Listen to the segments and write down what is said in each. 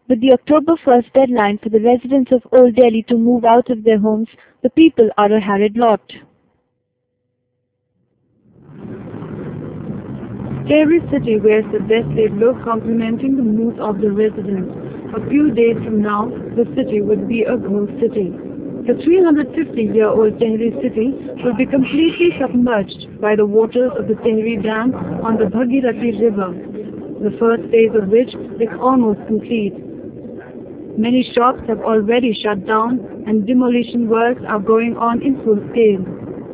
With the October 1st deadline for the residents of Old Delhi to move out of their homes, the people are a harried lot. Every city wears the best-laid look complementing the mood of the residents. A few days from now, the city would be a ghost city. The 350-year-old Tehri city will be completely submerged by the waters of the Tehri Dam on the Bhagirathi River, the first phase of which is almost complete. Many shops have already shut down and demolition works are going on in full scale.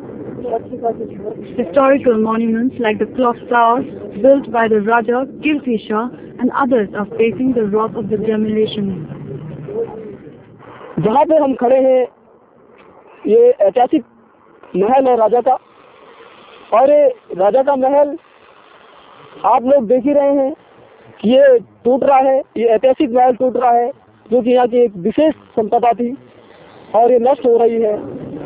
Historical monuments like the clock towers built by the Raja Kirti Shah and others are facing the wrath of the demolition. जहाँ पे हम खड़े हैं ये ऐतिहासिक महल है राजा का, और ये राजा का महल आप लोग देख ही रहे हैं कि ये टूट रहा है। ये ऐतिहासिक महल टूट रहा है जो कि यहाँ की एक विशेष संपदा थी और ये नष्ट हो रही है।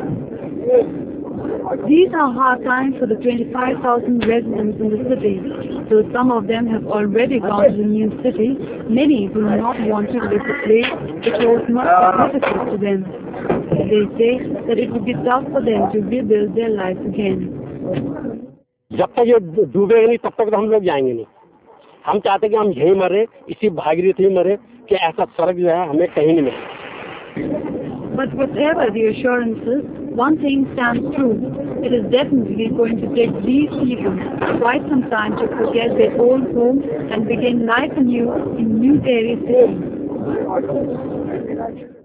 These are hard times for the 25,000 residents in the city. Though some of them have already gone to the new city, many do not want to leave the place which holds much significance to them. They say that it would be tough for them to rebuild their lives again. जब तक ये डूबेगा नहीं तब तक तो हम लोग जाएंगे नहीं। हम चाहते कि हम यहीं मरे, इसी भागीरथी में मरे, कि ऐसा स्वर्ग जो है हमें कहीं नहीं मिले। But whatever the assurances, one thing stands true. It is definitely going to take these people quite some time to forget their old home and begin life anew in New Delhi city.